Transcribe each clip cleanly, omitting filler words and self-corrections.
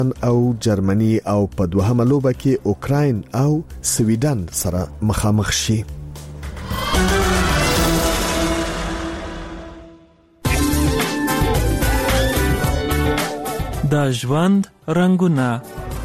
او جرمني او په دوهمه لوبه کې اوکراین او سویډن سره مخامخ شي. د ژوند رنگونه.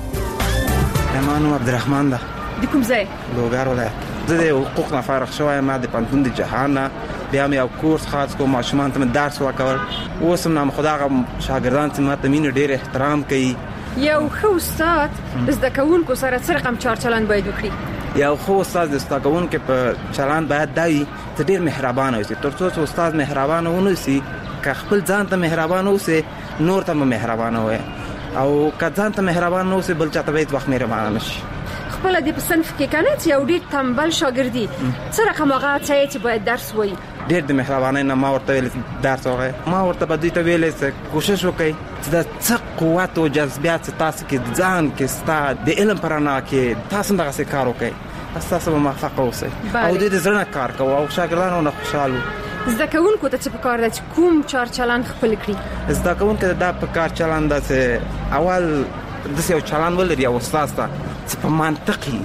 امانو عبدالرحمن ده. د کوم ځای؟ لوګر ولایت. زه د حقوق نه فارغ شوم، ما د پانتون د جهان بیا مې یو کورس خاص کوم، ماشومان ته درس ورکول. اوس هم خدای شاګردان ته ماته مين ډېر احترام کوي. یو ښه استاد زده کوونکو سره څه رقم چلند باید وکړي؟ یو ښه استاد زده کوونکو په چلند باید دی چې ډېر مهربان اوسي. ترڅو چې استاد مهربان ونوسي، که خپل ځان ته مهربان اوسي نور ته مهربان وي، او که ځان ته مهربان اوسي بل چاته به وخت مهربان نشي. خپل د صنف کې کنه چې یو ډېر تنبل شاګردي څه رقم هغه چې باید درس وایي. ډېر د مهربانۍ نه ما ورته ویل درس وایي. ما ورته به دوی ته ویل چې کوشش وکړئ چې د څه قوت او جذبیات تاسو کې ځان کې ستا د علم پرانا کې تاسو دغه څه کار وکړئ، تاسو به موفق اوسئ او د زړه کار کوئ او شاګردانو خوشاله. زده کوونکو ته څه پکار ده چې کوم چلند خپل کړي؟ زده کوونکو ته دا پکار چلند ده چې اول د یو چلند ولري او استاد ته چې په منطقي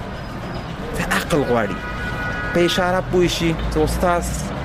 ته عقل غواړي، په اشاره پوه شي، چې استاد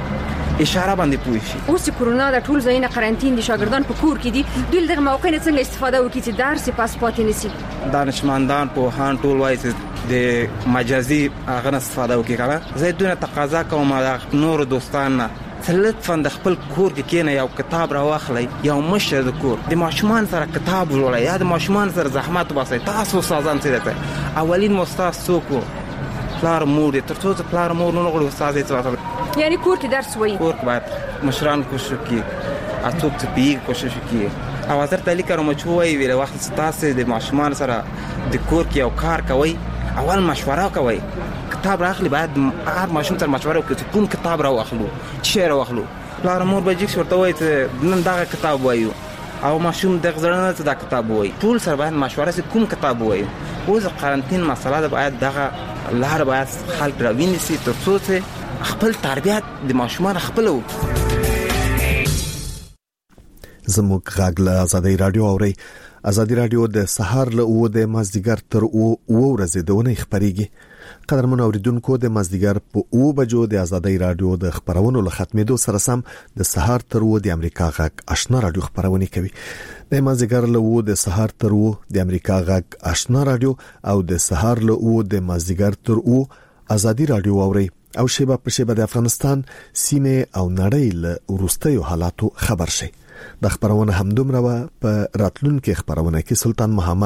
اشاره باندې پوه شي. اوس کورونا د ټول ځایونه قرنټین دي، شاګردان په کور کې دي، دوی دغه موقع نه څنګه استفاده وکړي چې درس پاس پاتې نشي؟ دانشمندان په هان ټول وایي چې د مجازي هغه استفاده وکړي. کنه زه دونه تقاضا کوم د نور دوستانو لطفاً د خپل کور کې کینه یو کتاب راوخلی، یو مشر د کور د ماشومان سره کتاب ولولئ یا د ماشومان سره زحمت وباسئ. تاسو استادان څه دي؟ اولین استاد څوک؟ پلار مور دي. ترڅو چې پلار مور نه غوړي استاد یې څه، یعنی کور کې درس وایي. کور کې باید مشران کوشش وکړي، اڅوک ته پیګ کوشش وکړي. او حضرت علی کرام چوي ویل وخت تاسو د ماشومان سره د کور کې یو کار کوي، اول مشوره کوي. کتاب راخلی باید هر ماشوم سره مشوره وکړي کوم کتاب راوخلو، چې راوخلو. پلار مور به جګ ورته وایي چې نن دا کتاب وایو، او ماشوم دغه ځړنه ته دا کتاب وایي. ټول سره باید مشوره سي کوم کتاب وایي. اوس قرنټین مسله ده، باید دغه لار باید خلک راویني سي ترڅو چې خپل تربیت د ماشومان خپل وکړي. زموږ غږ له آزادۍ رادیو اوري. آزادۍ رادیو د سهار له 9 د مازدیګر تر 9 ورځې دونه خبريږي. قدرمن اوریدونکو، د مازدیګر په 9 بجو د آزادۍ رادیو د خبرونو له ختمېدو سره سم د سهار تر 9 د امریکا غږ آشنا رادیو خبرونه کوي. د مازدیګر له 9 د سهار تر 9 د امریکا غږ آشنا رادیو او د سهار له 9 د مازدیګر تر 9 آزادۍ رادیو اوري او شیبه په شیبه د افغانستان سیمه او نړۍ له ورستیو حالاتو خبر شي. د خبرونه همدومره په راتلونکو خبرونه کې سلطان محمد